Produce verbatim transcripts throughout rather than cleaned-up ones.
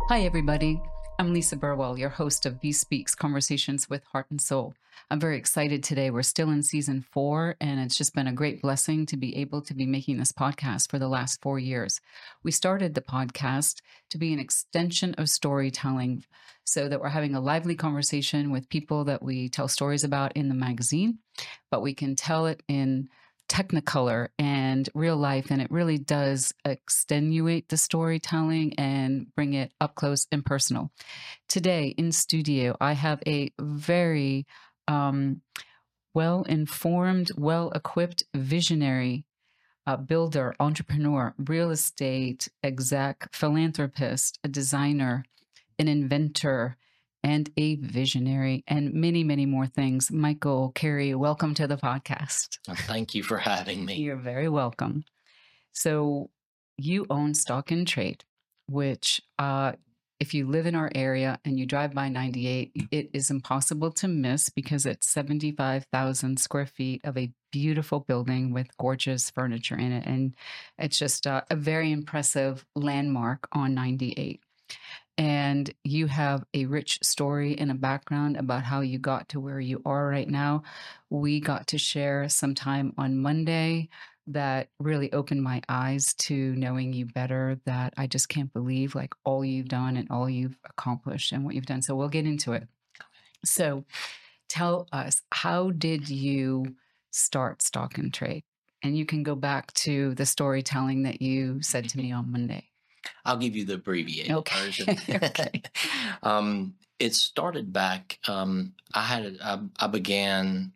Hi, everybody. I'm Lisa Burwell, your host of B Speaks Conversations with Heart and Soul. I'm very excited today. We're still in season four, and it's just been a great blessing to be able to be making this podcast for the last four years. We started the podcast to be an extension of storytelling so that we're having a lively conversation with people that we tell stories about in the magazine, but we can tell it in technicolor and real life, and it really does extenuate the storytelling and bring it up close and personal. Today in studio, I have a very um, well informed, well equipped visionary uh, builder, entrepreneur, real estate exec, philanthropist, a designer, an inventor, and a visionary, and many, many more things. Michael Carey, welcome to the podcast. Thank you for having me. You're very welcome. So, you own Stock and Trade, which, uh, if you live in our area and you drive by ninety-eight, it is impossible to miss because it's seventy-five thousand square feet of a beautiful building with gorgeous furniture in it. And it's just uh, a very impressive landmark on ninety-eight. And you have a rich story and a background about how you got to where you are right now. We got to share some time on Monday that really opened my eyes to knowing you better, that I just can't believe like all you've done and all you've accomplished and what you've done. So we'll get into it. So tell us, how did you start Stock and Trade? And you can go back to the storytelling that you said to me on Monday. I'll give you the abbreviated Okay. version. Okay. um, it started back. Um, I had a, I, I began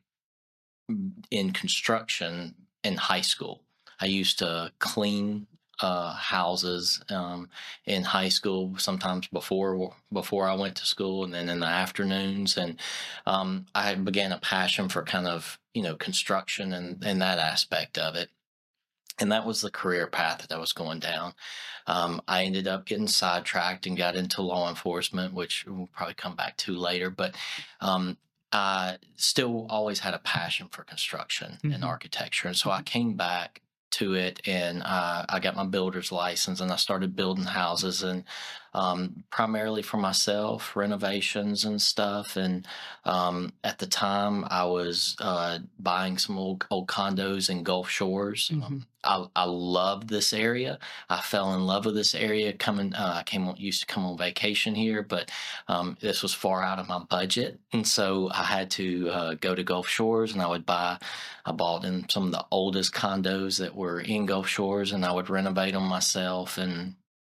in construction in high school. I used to clean uh, houses um, in high school, sometimes before before I went to school, and then in the afternoons. And um, I began a passion for kind of you know construction and and that aspect of it. And that was the career path that I was going down. Um, I ended up getting sidetracked and got into law enforcement, which we'll probably come back to later. But um, I still always had a passion for construction and Mhm. architecture. And so I came back to it, and uh, I got my builder's license, and I started building houses, and um, primarily for myself, renovations and stuff. And um, at the time, I was uh, buying some old, old condos in Gulf Shores. Mhm. Um, I, I loved this area. I fell in love with this area. Coming, uh, I came on, used to come on vacation here, but um, this was far out of my budget, and so I had to uh, go to Gulf Shores, and I would buy. I bought in some of the oldest condos that were in Gulf Shores, and I would renovate them myself and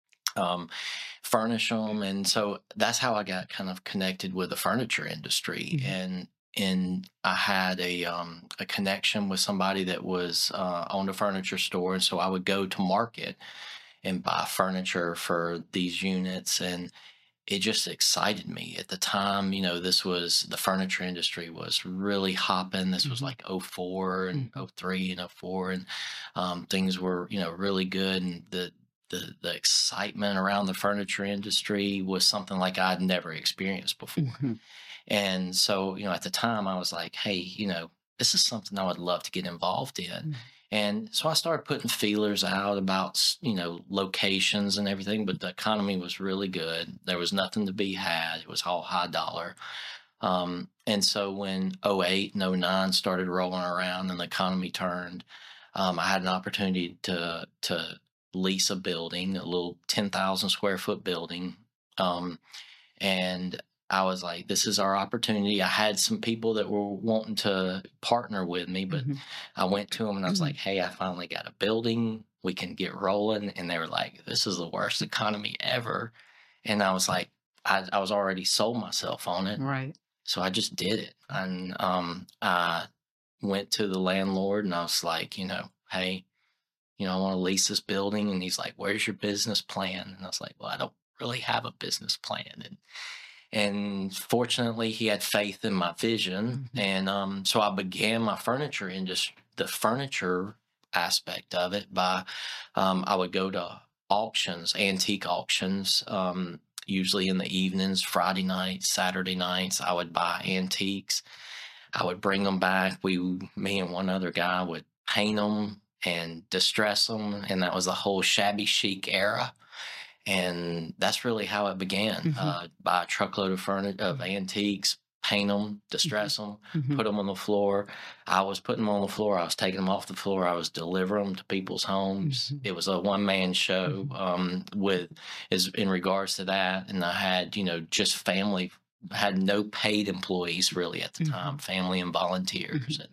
um, furnish them. And so that's how I got kind of connected with the furniture industry. Mhm. And and I had a um, a connection with somebody that was uh, owned a furniture store, and so I would go to market and buy furniture for these units, and it just excited me at the time. You know, this was the furniture industry was really hopping. This was Mhm. like 'oh four and Mhm. 'oh three and 'oh four, and um, things were you know really good, and the the the excitement around the furniture industry was something like I'd never experienced before. Mhm. And so, you know, at the time I was like, hey, you know, this is something I would love to get involved in. Mhm. And so I started putting feelers out about, s- you know, locations and everything, but the economy was really good. There was nothing to be had. It was all high dollar. Um, and so when 'oh eight and 'oh nine started rolling around and the economy turned, um, I had an opportunity to to lease a building, a little ten thousand square foot building. Um, and I was like, this is our opportunity. I had some people that were wanting to partner with me, but Mhm. I went to them and I was Mhm. like, hey, I finally got a building. We can get rolling. And they were like, this is the worst economy ever. And I was like, I, I was already sold myself on it. Right. So I just did it. And um, I went to the landlord and I was like, you know, hey, you know, I want to lease this building. And he's like, where's your business plan? And I was like, well, I don't really have a business plan. And and fortunately, he had faith in my vision, Mhm. and um, so I began my furniture industry, the furniture aspect of it by um, I would go to auctions, antique auctions, um, usually in the evenings, Friday nights, Saturday nights. I would buy antiques. I would bring them back. We, me and one other guy would paint them and distress them, and that was the whole shabby chic era. And that's really how it began. Mhm. Uh, buy a truckload of furniture, of Mhm. antiques, paint them, Mhm. distress them, Mhm. put them on the floor. I was putting them on the floor. I was taking them off the floor. I was delivering them to people's homes. Mhm. It was a one man show, Mhm. um, with is in regards to that. And I had, you know, just family, had no paid employees really at the time, Mhm. family and volunteers. Mhm. And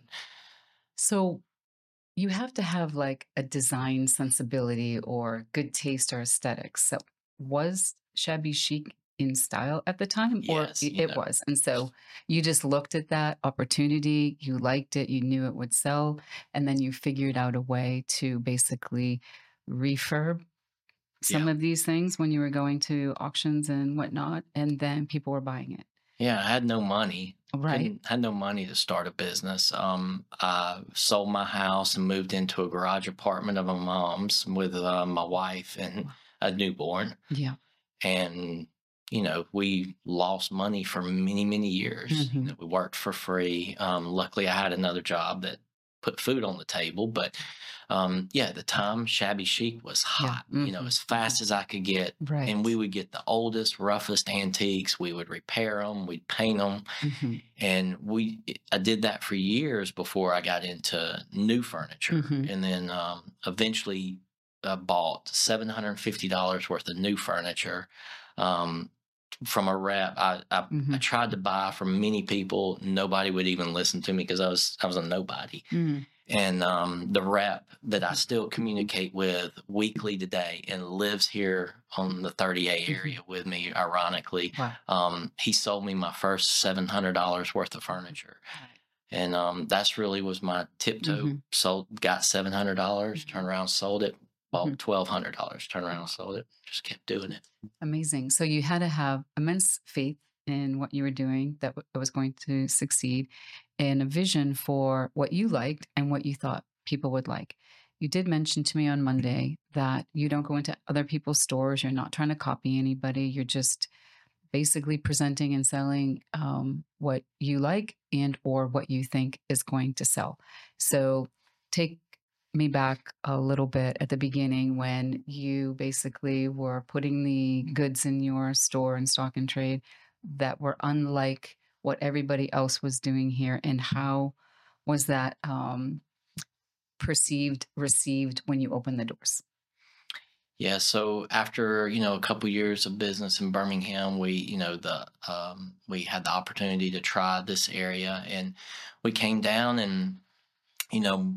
So you have to have like a design sensibility or good taste or aesthetics. So was shabby chic in style at the time, or yes, i- you it know, was? And so you just looked at that opportunity, you liked it, you knew it would sell, and then you figured out a way to basically refurb yeah. some of these things when you were going to auctions and whatnot, and then people were buying it. Yeah, I had no money. Right. Couldn't had no money to start a business. Um, I sold my house and moved into a garage apartment of my mom's with uh, my wife and Wow. a newborn. Yeah. And you know, we lost money for many, many years. You Hmm. know, we worked for free. Um, luckily, I had another job that put food on the table. But um, yeah, at the time, shabby chic was Yeah. hot. Hmm. You know, as Hmm. fast as I could get, and we Right. would get the oldest, roughest antiques. We would repair them. We'd paint them, Hmm. and we I did that for years before I got into new furniture, Hmm. and then um, eventually uh, bought seven hundred fifty dollars worth of new furniture, um, from a rep. I, I I Hmm. tried to buy from many people. Nobody would even listen to me because I was I was a nobody. Mm. And um, the rep that I still communicate with weekly today and lives here on the thirty A Mhm. area with me, ironically, Wow. um, he sold me my first seven hundred dollars worth of Mhm. furniture. Right. And um, that's really was my tiptoe. Mhm. Sold, got seven hundred dollars, turned Mhm. around, sold it, bought Mhm. twelve hundred dollars, turned around, Wow. sold it, just kept doing it. Amazing. So you had to have immense faith in what you were doing that w- that was going to succeed, and a vision for what you liked and what you thought people would like. You did mention to me on Monday that you don't go into other people's stores. You're not trying to copy anybody. You're just basically presenting and selling um, what you like and or what you think is going to sell. So take me back a little bit at the beginning when you basically were putting the goods in your store and stock and trade that were unlike what everybody else was doing here, and how was that um, perceived, received when you opened the doors? Yeah, so after, you know, a couple years of business in Birmingham, we, you know, the um we had the opportunity to try this area, and we came down, and you know,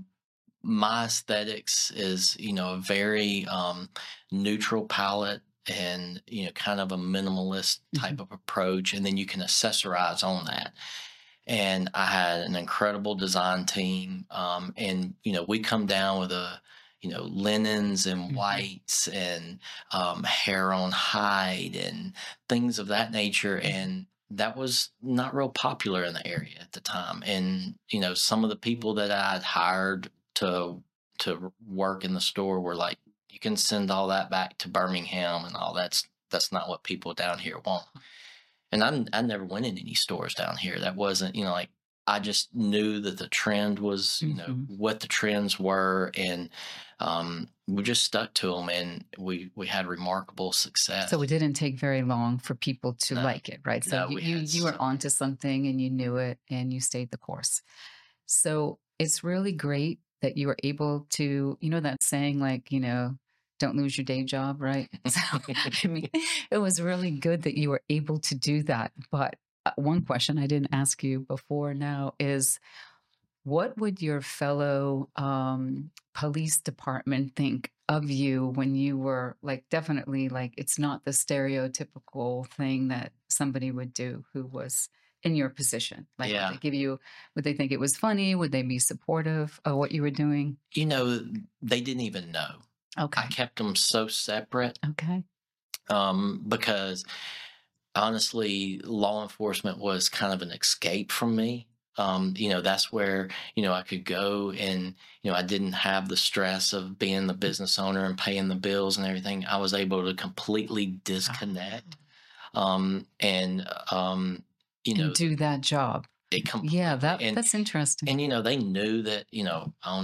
my aesthetics is, you know, a very um neutral palette, and you know, kind of a minimalist type Mhm. of approach, and then you can accessorize on that. And I had an incredible design team. Um, and you know, we come down with a, you know, linens and Mhm. whites and um, hair on hide and things of that nature. Mhm. And that was not real popular in the area at the time. And you know, some of the people that I'd hired to to work in the store were like, "You can send all that back to Birmingham and all that's that's not what people down here want." And I I never went in any stores down here. That wasn't, you know, like I just knew that the trend was, you know, Mhm. what the trends were, and um, we just stuck to them, and we we had remarkable So success. it didn't take very long for people to No, like it, right? So no, you we you had you so were onto something and you knew it and you stayed the course. So it's really great that you were able to, you know, that saying like, you know, don't lose your day job, right? So I mean, it was really good that you were able to do that. But uh, one question I didn't ask you before now is, what would your fellow um, police department think of you when you were like, definitely like, it's not the stereotypical thing that somebody would do who was in your position? Like, would they yeah. give you, would they think it was funny? Would they be supportive of what you were doing? You know, they didn't even know. I Okay. kept them so separate, Okay. um, because honestly, law enforcement was kind of an escape from me. Um, you know, that's where, you know, I could go, and, you know, I didn't have the stress of being the business owner and paying the bills and everything. I was able to completely Ah. disconnect. Um, and, um, you And know, do that job. it Yeah, completely, that and, that's interesting. and, you know, they knew that, you know, I owned a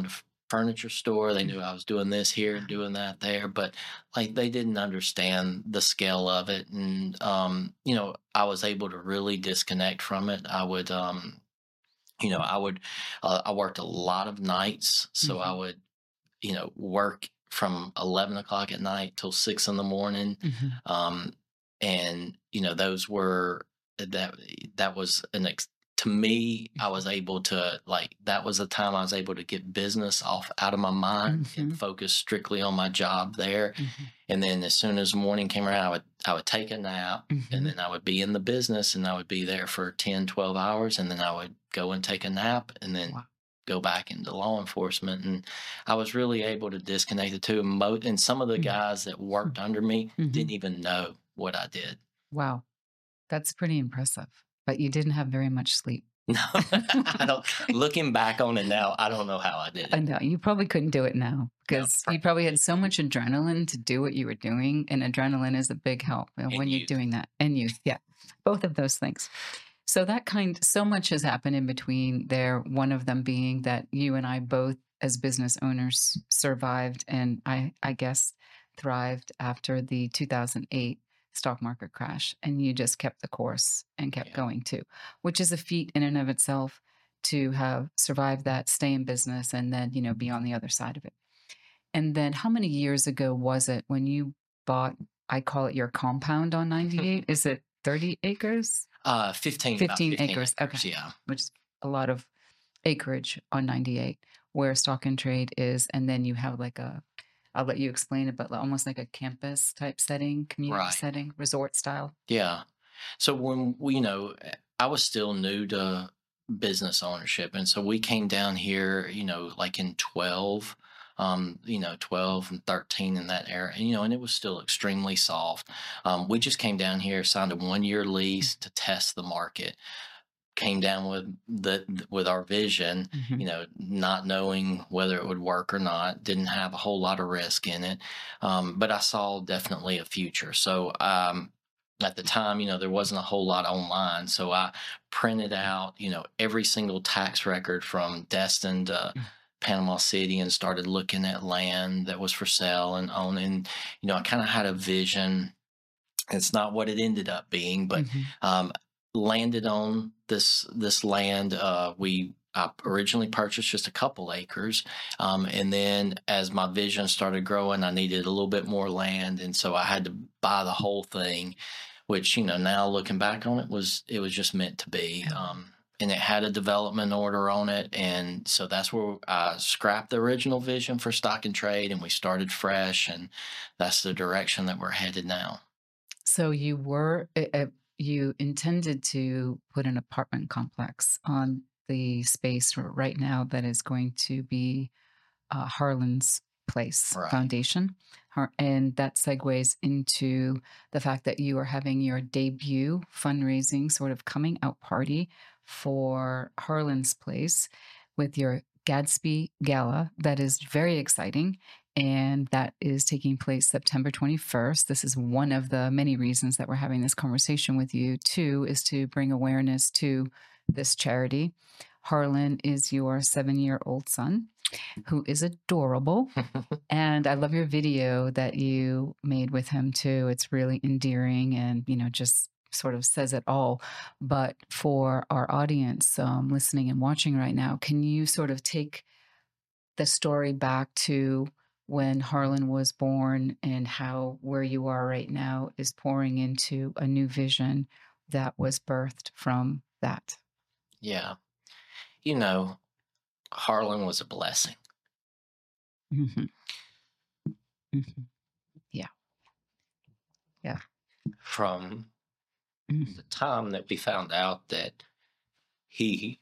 furniture store. They knew I was doing this here and doing that there, but like they didn't understand the scale of it. And um, you know, I was able to really disconnect from it. I would um, you know, I would uh, I worked a lot of nights, so I Mhm. would, you know, work from eleven o'clock at night till six in the morning. Mhm. Um, and, you know, those were that that was an ex to me, I was able to like that was the time I was able to get business off out of my mind and Mhm. focus strictly on my job there. Mhm. And then as soon as morning came around, I would I would take a nap, and Mhm. then I would be in the business, and I would be there for ten, twelve hours, and then I would go and take a nap, and then Wow. go back into law enforcement. And I was really able to disconnect the two. Mo- and some of the Mhm. guys that worked under me Mhm. didn't even know what I did. Wow. That's pretty impressive, but you didn't have very much sleep. No, I don't. Okay. Looking back on it now, I don't know how I did I it. know, you probably couldn't do it now No, because you probably probably had so much adrenaline to do what you were doing, and adrenaline is a big help, uh, in when you're youth. doing that and youth, yeah, both of those things. So that kind so much has happened in between there, one of them being that you and I both as business owners survived and I I guess thrived after the two thousand eight stock market crash, and you just kept the course and kept Yeah. going too, which is a feat in and of itself to have survived that, stay in business, and then, you know, be on the other side of it. And then how many years ago was it when you bought, I call it your compound on ninety-eight? Is it thirty acres? Uh, fifteen, about fifteen fifteen acres. Okay. acres. Yeah. Which is a lot of acreage on ninety-eight where stock and trade is. And then you have like a, I'll let you explain it, but almost like a campus type setting, community Right. setting, resort style. Yeah. So when we, you know, eh, I was still new to business ownership, and so we came down here, you know, like in twelve, um, you know, twelve and thirteen in that era, and, you know, and it was still extremely soft. Um, we just came down here, signed a one year lease to test the market. Came down with the with our vision, Mm-hmm. you know, not knowing whether it would work or not. Didn't have a whole lot of risk in it, um, but I saw definitely a future. So um, at the time, you know, there wasn't a whole lot online, so I printed out, you know, every single tax record from Destin to Panama City and started looking at land that was for sale and own. And you know, I kind of had a vision. It's not what it ended up being, but Mm-hmm. um, landed on this this land. Uh, we I originally purchased just a couple acres, um, and then as my vision started growing, I needed a little bit more land, and so I had to buy the whole thing. Which, you know, now looking back on it, was it was just meant to be. Um, and it had a development order on it, and so that's where I scrapped the original vision for stock and trade, and we started fresh, and that's the direction that we're headed now. So you were uh, uh, you intended to put an apartment complex on the space r- right now that is going to be uh, Harlan's Place Right. Foundation. Har- And that segues into the fact that you are having your debut fundraising sort of coming out party for Harlan's Place with your Gadsby Gala. That is very exciting. And that is taking place September twenty-first. This is one of the many reasons that we're having this conversation with you, too, is to bring awareness to this charity. Harlan is your seven year old son who is adorable. And I love your video that you made with him too. It's really endearing and, you know, just sort of says it all. But for our audience um, listening and watching right now, can you sort of take the story back to when Harlan was born and how where you are right now is pouring into a new vision that was birthed from that? Yeah. You know, Harlan was a blessing. Hmm. Hmm. Yeah. Yeah. From Mhm. the time that we found out that he,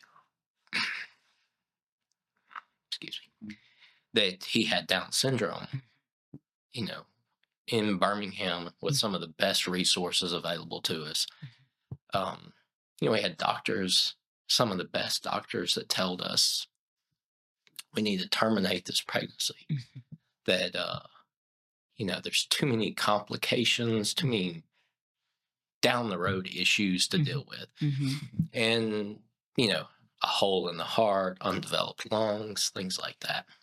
excuse me, that he had Down syndrome, you know, in Birmingham with some of the best resources available to us. Um, you know, we had doctors, some of the best doctors that told us we need to terminate this pregnancy. Mhm. That, uh, you know, there's too many complications, too many down the road issues to Mhm. deal with. Mhm. And, you know, a hole in the heart, undeveloped lungs, things like that.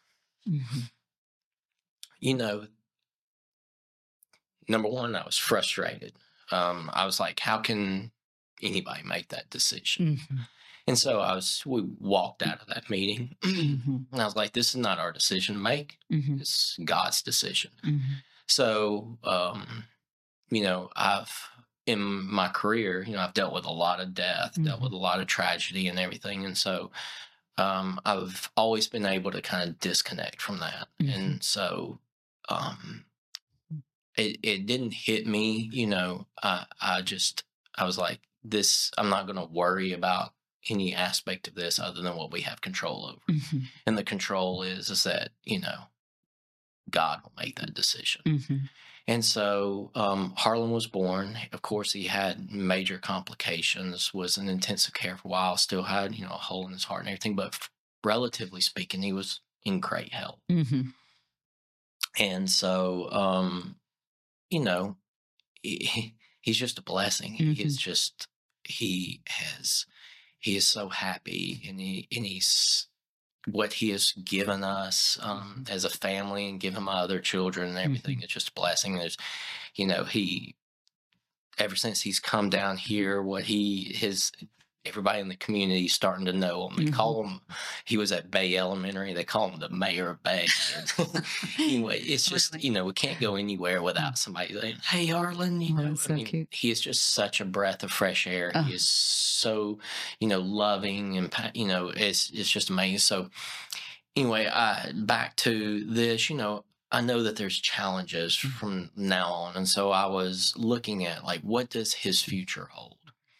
Mhm. You know, number one, I was frustrated. Um, I was like, how can anybody make that decision? Mhm. And so I was, we walked out of that meeting Mhm. and I was like, this is not our decision to make. Mhm. It's God's decision. Mhm. So, um, you know, I've, in my career, you know, I've dealt with a lot of death, dealt with Mhm. a lot of tragedy and everything. And so, um, I've always been able to kind of disconnect from that. Mhm. And so, um, it, it didn't hit me, you know, I, I just, I was like, this, I'm not going to worry about any aspect of this other than what we have control over. Mhm. And the control is, is that, you know, God will make that decision. Mhm. And so um, Harlan was born. Of course, he had major complications, was in intensive care for a while, still had, you know, a hole in his heart and everything. But f- relatively speaking, he was in great health. Mhm. And so, um, you know, he, he's just a blessing. He is Mhm. just, he has, he is so happy and he, and he's, what he has given us um, Mhm. as a family and given my other children and everything. Mhm. It's just a blessing. There's, you know, he, ever since he's come down here, what he his everybody in the community is starting to know him. They Mhm. call him. He was at Bay Elementary. They call him the mayor of Bay. And anyway, it's just Really? you know we can't go anywhere Mm. without somebody saying, "Hey, Arlen." You Oh, know, that's I so mean, cute. he is just such a breath of fresh air. Uh, He is so you know loving and pa- you know it's it's just amazing. So anyway, I back to this, you know, I know that there's challenges mm, from now on. And so I was looking at like what does his future hold?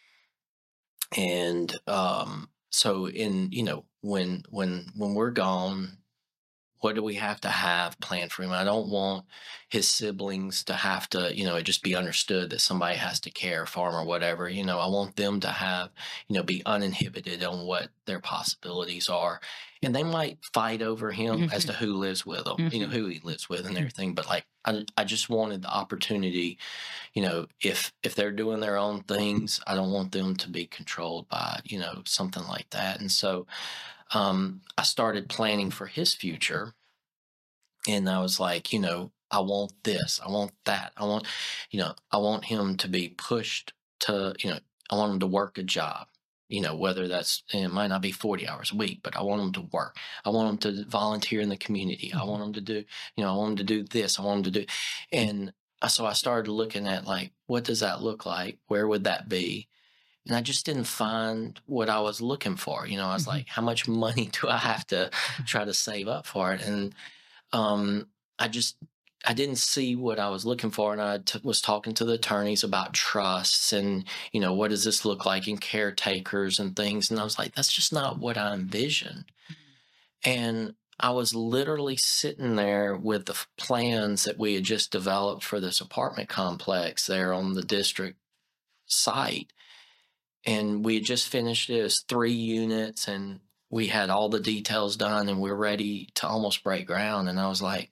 And um so in, you know, when when when we're gone, what do we have to have planned for him? I don't want his siblings to have to, you know, it just be understood that somebody has to care for him or whatever. You know, I want them to have, you know, be uninhibited on what their possibilities are. And they might fight over him as to mhm. who lives with him, you know, Mhm. who he lives with and Mm. everything. But like, I, I just wanted the opportunity, you know, if if they're doing their own things, I don't want them to be controlled by, you know, something like that. And so um, I started planning for his future and I was like, you know, I want this, I want that, I want, you know, I want him to be pushed to, you know, I want him to work a job, you know, whether that's, and it might not be forty hours a week, but I want him to work. I want him to volunteer in the community. I Mhm. want him to do, you know, I want him to do this. I want him to do, and uh, so I started looking at like, what does that look like? Where would that be? And I just didn't find what I was looking for. You know, I was Mhm. like, how much money do I have to try to save up for it? And um, I just I didn't see what I was looking for, and I t- was talking to the attorneys about trusts and you know what does this look like in caretakers and things, and I was like, that's just not what I envisioned. And I was literally sitting there with the f- plans that we had just developed for this apartment complex there on the district site, and we had just finished it. It was three units, and we had all the details done, and we we're ready to almost break ground. And I was like,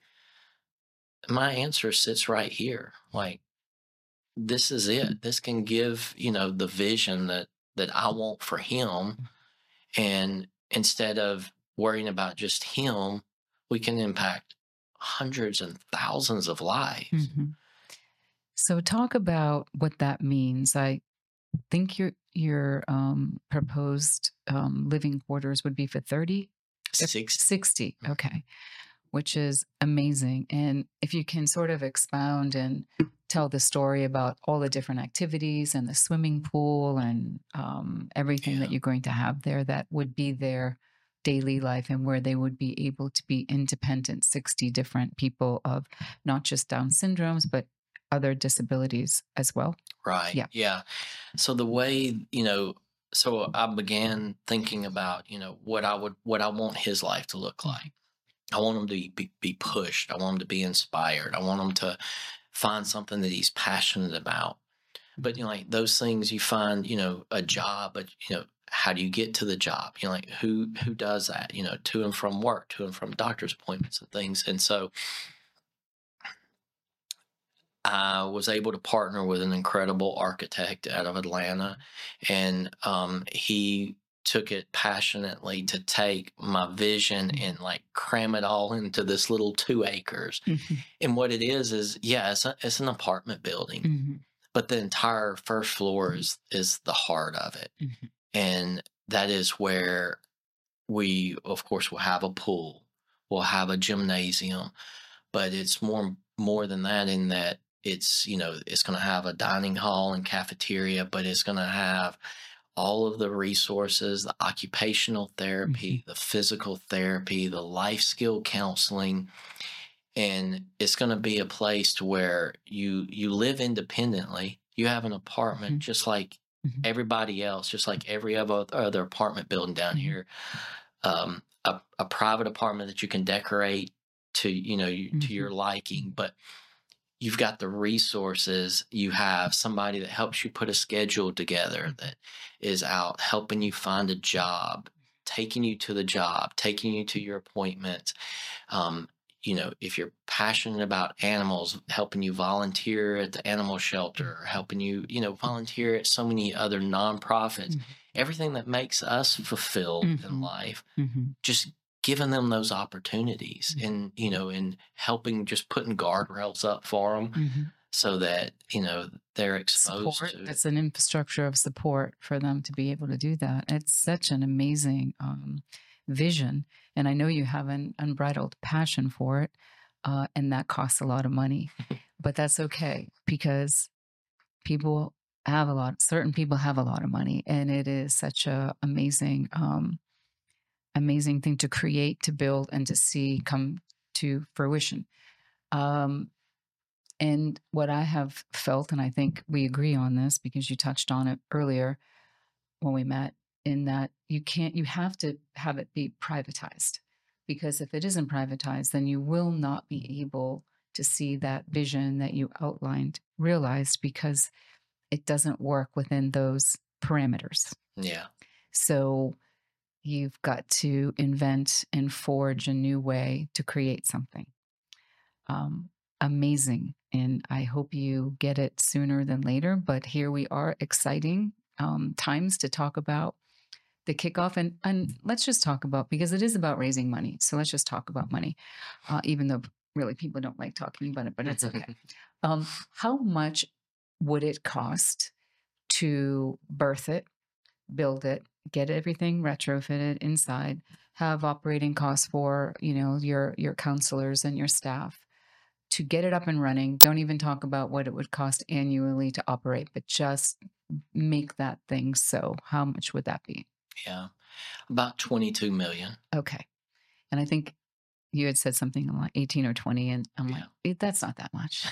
my answer sits right here. Like, this is it. This can give, you know, the vision that that I want for him. And instead of worrying about just him, we can impact hundreds and thousands of lives. Mhm. So talk about what that means. I think your your um, proposed um, living quarters would be for thirty, if sixty. sixty. Mhm. Okay, which is amazing. And if you can sort of expound and tell the story about all the different activities and the swimming pool and um, everything that Yeah. you're going to have there, that would be their daily life and where they would be able to be independent sixty different people of not just Down syndromes, but other disabilities as well. Right. Yeah. Yeah. So the way, you know, so I began thinking about, you know, what I would, what I want his life to look Mhm. like. I want him to be, be pushed. I want him to be inspired. I want him to find something that he's passionate about. But you know, like those things you find, you know, a job, but you know, how do you get to the job? You know, like who who does that? You know, to and from work, to and from doctor's appointments and things. And so I was able to partner with an incredible architect out of Atlanta, and um, he took it passionately to take my vision Mhm. and like cram it all into this little two acres. Mhm. And what it is is, yeah, it's a, it's an apartment building, Mhm. but the entire first floor is is the heart of it, Mhm. and that is where we, of course, will have a pool, we'll have a gymnasium, but it's more more than that in that it's, you know, it's going to have a dining hall and cafeteria, but it's going to have all of the resources, the occupational Mhm. therapy, the physical therapy, the life skill counseling, and it's going to be a place to where you you live independently. You have an apartment Mhm. just like Mhm. everybody else, just like every other other apartment building down Mhm. here. Um, a, a private apartment that you can decorate to, you know, you, to your Mhm. liking, but you've got the resources. You have somebody that helps you put a schedule together, Mhm. that is out helping you find a job, taking you to the job, taking you to your appointments. Um, you know, if you're passionate about animals, helping you volunteer at the animal shelter, or helping you, you know, volunteer at so many other nonprofits, Mhm. everything that makes us fulfilled in Mhm. life, Mhm. just giving them those opportunities, Mhm. and, you know, and helping, just putting guardrails up for them Mhm. so that, you know, they're exposed Support. to it. That's an infrastructure of support for them to be able to do that. It's such an amazing um, vision, and I know you have an unbridled passion for it, uh, and that costs a lot of money, but that's okay because people have a lot. Certain people have a lot of money, and it is such a amazing, um, amazing thing to create, to build, and to see come to fruition. Um, And what I have felt, and I think we agree on this because you touched on it earlier when we met, in that you can't, you have to have it be privatized. Because if it isn't privatized, then you will not be able to see that vision that you outlined realized because it doesn't work within those parameters. Yeah. So you've got to invent and forge a new way to create something um, amazing. And I hope you get it sooner than later. But here we are, exciting um, times to talk about the kickoff. And, and let's just talk about, because it is about raising money. So let's just talk about money, uh, even though really people don't like talking about it, but it's okay. Um, how much would it cost to birth it, build it, get everything retrofitted inside, have operating costs for, you know, your your counselors and your staff to get it up and running? Don't even talk about what it would cost annually to operate, but just make that thing so. How much would that be? Yeah. About twenty-two million. Okay. And I think you had said something like eighteen or twenty, and I'm like, Yeah. "Eh, that's not that much."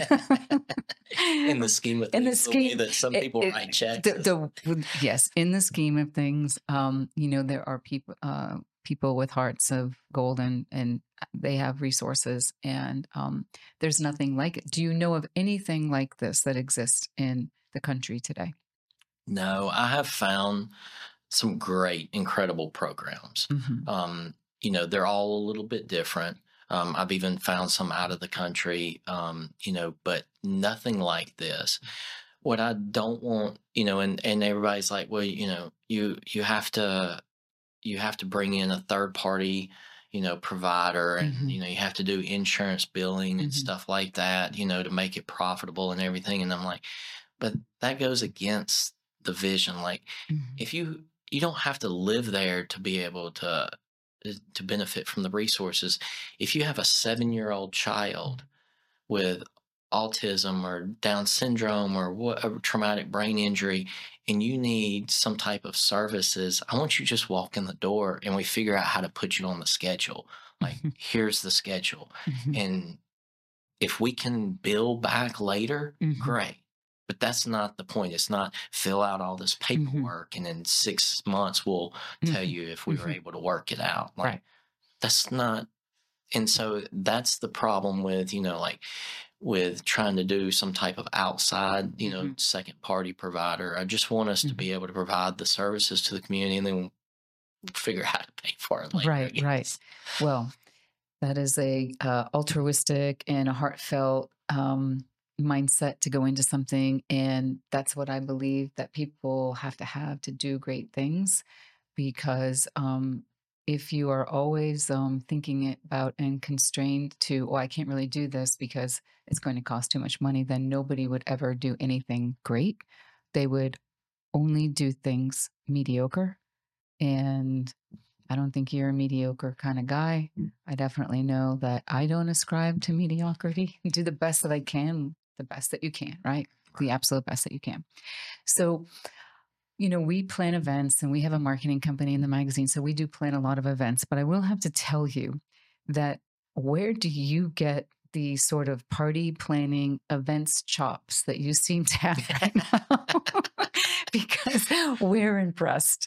In the scheme of In the things, the way scheme, that some it, people it, write checks the, is, the with- yes, in the scheme of things, um, you know, there are people, uh, people with hearts of gold, and and they have resources, and um, there's nothing like it. Do you know of anything like this that exists in the country today? no, I have found some great, incredible programs. Hmm. Um, you know, they're all a little bit different. Um, I've even found some out of the country, um, you know, but nothing like this. What I don't want, you know, and and everybody's like, well, you know, you you have to you have to bring in a third party, you know, provider, and Hmm. you know, you have to do insurance billing and Hmm. stuff like that, you know, to make it profitable and everything. And I'm like, but that goes against the vision. Like, Hmm. if you you don't have to live there to be able to uh, to benefit from the resources. If you have a seven year old child with autism or Down syndrome or what, a traumatic brain injury, and you need some type of services, I want you to just walk in the door and we figure out how to put you on the schedule. Like, Hmm. here's the schedule. Hmm. And if we can bill back later, Hmm. great. But that's not the point. It's not fill out all this Hmm. paperwork and in six months we'll tell Hmm. you if we were Hmm. able to work it out. Like, Right. that's not. And so that's the problem with, you know, like with trying to do some type of outside, you know, Hmm. second party provider. I just want us to Hmm. be able to provide the services to the community, and then figure out how to pay for it later, I Right. Right. guess. Well, that is a uh, altruistic and a heartfelt um, mindset to go into something, and that's what I believe that people have to have to do great things. because um, if you are always um, thinking it about and constrained to, oh, I can't really do this because it's going to cost too much money, then nobody would ever do anything great. They would only do things mediocre. And I don't think you're a mediocre kind of guy. I definitely know that I don't ascribe to mediocrity. Do the best that I can, the best that you can, right? The absolute best that you can. So, you know, we plan events and we have a marketing company in the magazine. So we do plan a lot of events. But I will have to tell you that where do you get the sort of party planning events chops that you seem to have right now? Because we're impressed.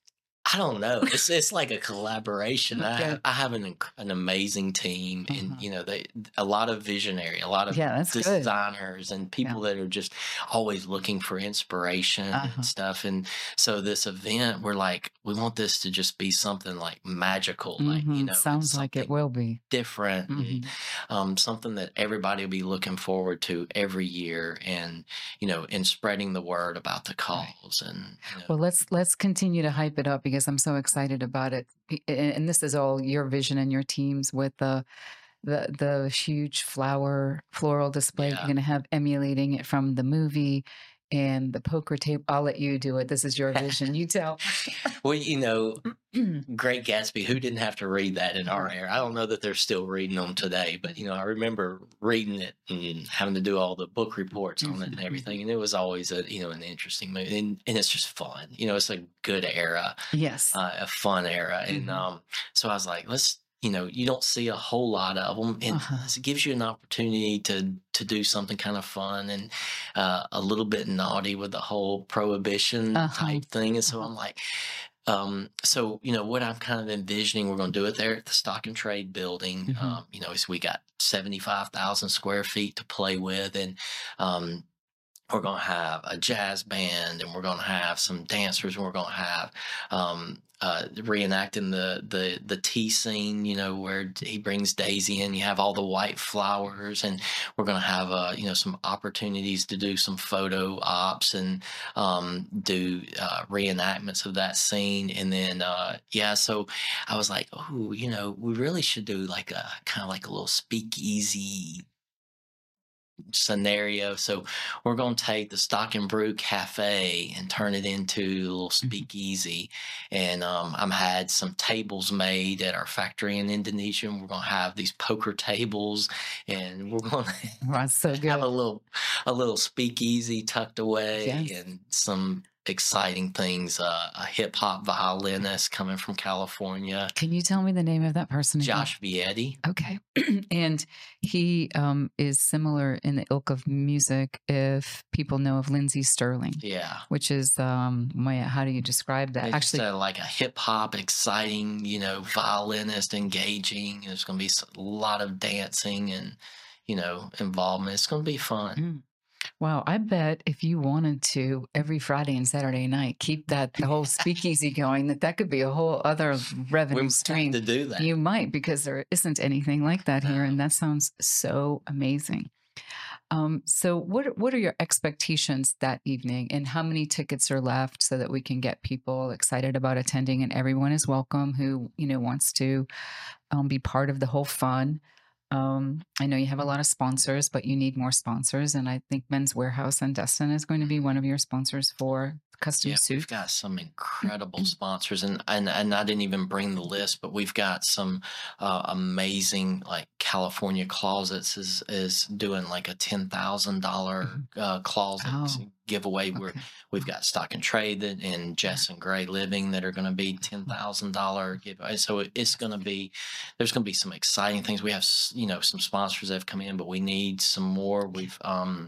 I don't know. It's it's like a collaboration. I Okay. have, I have an inc- an amazing team, and Uh-huh. you know, they a lot of visionary, a lot of Yeah, that's good. designers, and Yeah. people that are just always looking for inspiration Uh-huh. and stuff. And so this event, we're like, we want this to just be something like magical, like you Mhm. know, it's Sounds like it something will be. different, and Mhm. um, something that everybody will be looking forward to every year, and you know, and spreading the word about the Right. cause, and you know, Well, let's let's continue to hype it up because I'm so excited about it. P- a- And this is all your vision and your teams with the the the huge flower floral display you're yeah. going to have emulating it from the movie and the poker table. I'll let you do it. This is your vision. You tell. Well, you know, Great Gatsby, who didn't have to read that in our Right. era? I don't know that they're still reading them today, but you know, I remember reading it and having to do all the book reports on it and Mhm. everything, and it was always a you know an interesting movie, and, and it's just fun. You know, it's a good era, Yes. uh, a fun era, and Mhm. um, so I was like, let's. You know, you don't see a whole lot of them, and Uh-huh. it gives you an opportunity to to do something kind of fun and uh, a little bit naughty with the whole prohibition Uh-huh. type thing. And so Uh-huh. I'm like, um, so you know what I'm kind of envisioning, we're going to do it there at the Stock and Trade building. Mhm. Um, you know, is we got seventy-five thousand square feet to play with, and um, we're going to have a jazz band, and we're going to have some dancers, and we're going to have um, uh, reenacting the the the tea scene, you know, where he brings Daisy in. You have all the white flowers, and we're going to have uh, you know some opportunities to do some photo ops and um, do uh, reenactments of that scene. And then uh, yeah, so I was like, oh, you know, we really should do like a kind of like a little speakeasy scenario. So we're going to take the Stock and Brew Cafe and turn it into a little Mhm. speakeasy. And um, I'm had some tables made at our factory in Indonesia. And we're going to have these poker tables, and we're going to That's so have good. a little a little speakeasy tucked away, Yes. and some exciting things. Uh, a hip hop violinist coming from California, Can you tell me the name of that person again? Josh Vietti. Okay. And he um, is similar in the ilk of music if people know of Lindsey Sterling, Yeah. which is, um, my, how do you describe that? It's just Actually, a, like a hip hop, exciting, you know, violinist, engaging. There's going to be s- a lot of dancing and, you know, involvement. It's going to be fun. mm, wow, I bet if you wanted to every Friday and Saturday night keep that the whole speakeasy going, that that could be a whole other We revenue might have stream. to do that. You might, because there isn't anything like that here, No. and that sounds so amazing. Um, so what are, what are your expectations that evening, and how many tickets are left so that we can get people excited about attending, and everyone is welcome who, you know, wants to um, be part of the whole fun. Um, I know you have a lot of sponsors, but you need more sponsors, and I think Men's Warehouse and Destin is going to be one of your sponsors for custom Yeah, we've suits. got some incredible sponsors, and and and I didn't even bring the list, but we've got some uh, amazing, like California Closets is is doing like a ten thousand dollar Mhm. uh, closet Oh, giveaway. Where okay. we've got Stock and Trade that, and Yeah. Jess and Gray Living that are going to be ten thousand dollar giveaway. So it- it's going to be there's going to be some exciting things. We have s- you know some sponsors that have come in, but we need some more. We've um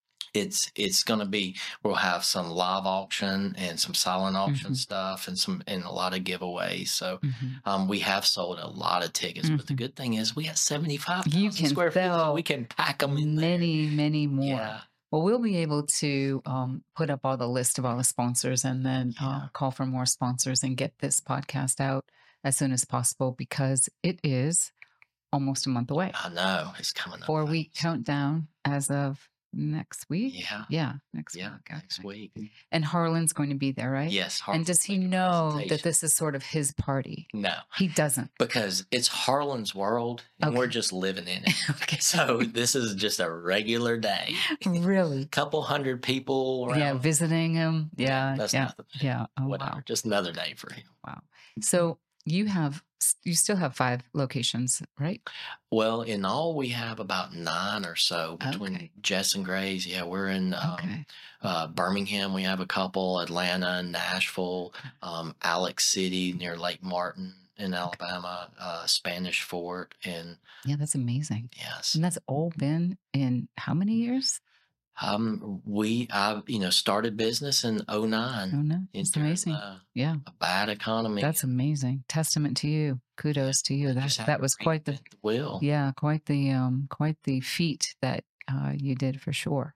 it's it's going to be we'll have some live auction and some silent auction Mhm. stuff, and some and a lot of giveaways. So Mhm. um, we have sold a lot of tickets, but the Mhm. good thing is we got seventy-five You thousand can square feet, so we sell can pack them in there. many, many more. Yeah, Well, we'll be able to um, put up all the list of all the sponsors and then yeah, uh, call for more sponsors and get this podcast out as soon as possible because it is almost a month away. I know it's coming up Four week fast. countdown as of next week. Yeah. Yeah, next Yeah. week. Next Okay. week. And Harlan's going to be there, right? Yes. And Harlan's does he making a know that presentation. this is sort of his party? No, He doesn't. because it's Harlan's world and we're Okay. just living in it. Okay. So this is just a regular day. Really? Couple hundred people around. Yeah, visiting him. Yeah, that's yeah, nothing. yeah. Oh, Whatever. wow. Just another day for him. Wow. So you have, s- you still have five locations, right? Well, in all, we have about nine or so between Okay. Jess and Gray's. Yeah, we're in um, Okay. uh, Birmingham. We have a couple, Atlanta, Nashville, um, Alex City near Lake Martin in Alabama, uh, Spanish Fort, and Yeah, that's amazing. yes, And that's all been in how many years? um, we I you know started business in oh Oh, nine no. in It's during amazing. the, Yeah. a bad economy. That's amazing. Testament to you. Kudos to you. I That just had that to was quite the reinvent the wheel. yeah, quite the um quite the feat that uh you did for sure.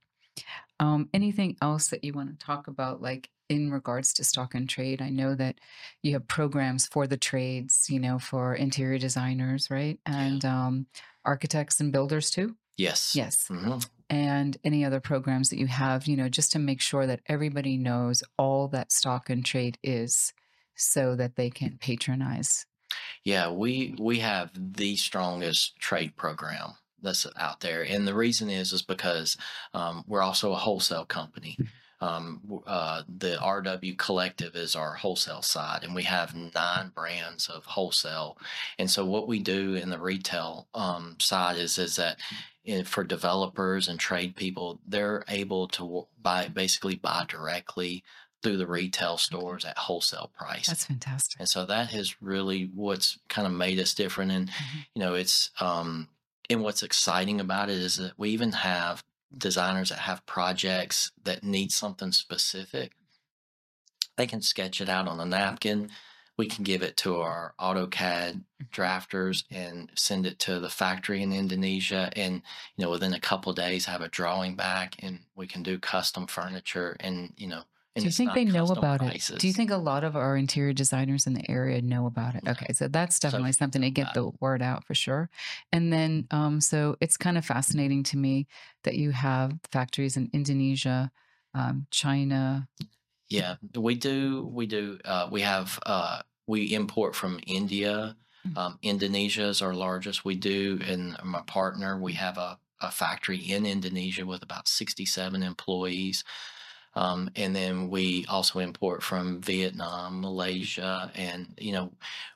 Um anything else that you want to talk about like in regards to stock and trade? I know that you have programs for the trades, you know, for interior designers, right? Yeah. And um architects and builders too? Yes. Yes. hmm And any other programs that you have, you know, just to make sure that everybody knows all that stock and trade is so that they can patronize. Yeah, we we have the strongest trade program that's out there, and the reason is is because um, we're also a wholesale company. Um, w- uh, the R W Collective is our wholesale side, and we have nine brands of wholesale. And so, what we do in the retail um, side is is that in, for developers and trade people, they're able to w- buy basically buy directly through the retail stores at wholesale price. That's fantastic. And so that is really what's kind of made us different. And, Mhm. you know, it's, um, and what's exciting about it is that we even have designers that have projects that need something specific. They can sketch it out on a napkin. We can give it to our AutoCAD drafters and send it to the factory in Indonesia. And, you know, within a couple of days, have a drawing back and we can do custom furniture and, you know, and Do you it's think not they know custom about it? Do you prices. think a lot of our interior designers in the area know about it? No. Okay, so that's So definitely few something to know get about the word out for sure. And then, um, so it's kind of fascinating to me that you have factories in Indonesia, um, China. Yeah, we do. We do. Uh, we have. Uh, we import from India. Mm. Um, Indonesia is our largest. We do, and my partner, we have a, a factory in Indonesia with about sixty-seven employees. Um, and then we also import from Vietnam, Malaysia, and you know,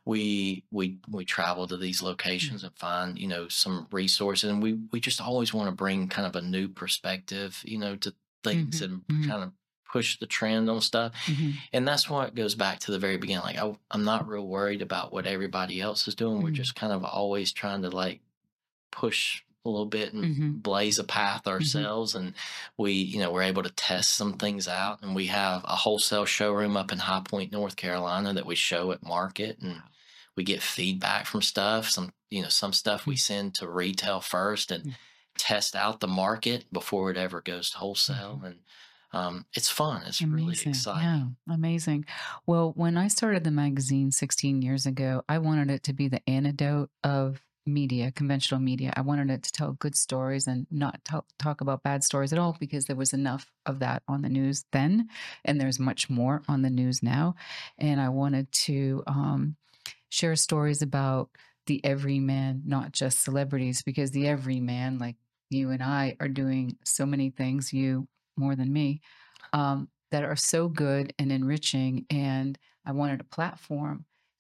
we we we travel to these locations and find you know some resources, and we we just always want to bring kind of a new perspective, you know, to things Mhm, and mhm, kind of push the trend on stuff. mhm, And that's why it goes back to the very beginning. Like I, I'm not real worried about what everybody else is doing. We're mhm, just kind of always trying to like push a little bit and mhm, blaze a path mhm. ourselves. And we, you know, we're able to test some things out. And we have a wholesale showroom up in High Point, North Carolina that we show at market and we get feedback from stuff. Some, you know, some stuff we Mm, send to retail first and mm, test out the market before it ever goes to wholesale. mhm. And um, it's fun. It's really Amazing. Yeah, exciting. amazing. Well, when I started the magazine sixteen years ago, I wanted it to be the antidote of media, conventional media. I wanted it to tell good stories and not talk, talk about bad stories at all because there was enough of that on the news then, and there's much more on the news now. And I wanted to um, share stories about the everyman, not just celebrities, because the everyman, like you and I, are doing so many things, you more than me, um, that are so good and enriching. And I wanted a platform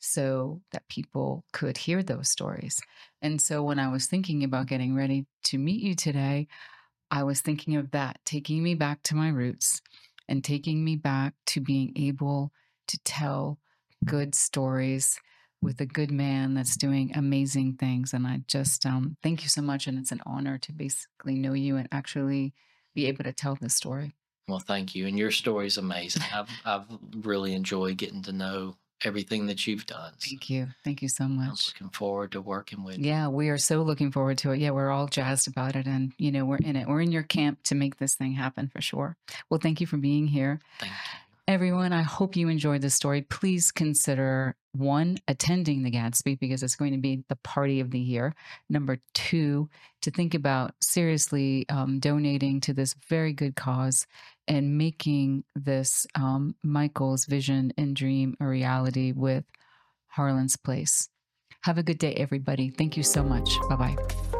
so that people could hear those stories. And so when I was thinking about getting ready to meet you today, I was thinking of that, taking me back to my roots and taking me back to being able to tell good stories with a good man that's doing amazing things. And I just um, thank you so much. And it's an honor to basically know you and actually be able to tell this story. Well, thank you. And your story is amazing. I've, I've really enjoyed getting to know everything that you've done. So Thank you. Thank you so I'm much. looking forward to working with you. Yeah, we are so looking forward to it. Yeah, we're all jazzed about it. And, you know, we're in it. We're in your camp to make this thing happen for sure. Well, thank you for being here. Thank you. Everyone, I hope you enjoyed this story. Please consider one, attending the Gatsby because it's going to be the party of the year. Number two, to think about seriously um, donating to this very good cause and making this um, Michael's vision and dream a reality with Harlan's Place. Have a good day, everybody. Thank you so much. Bye bye.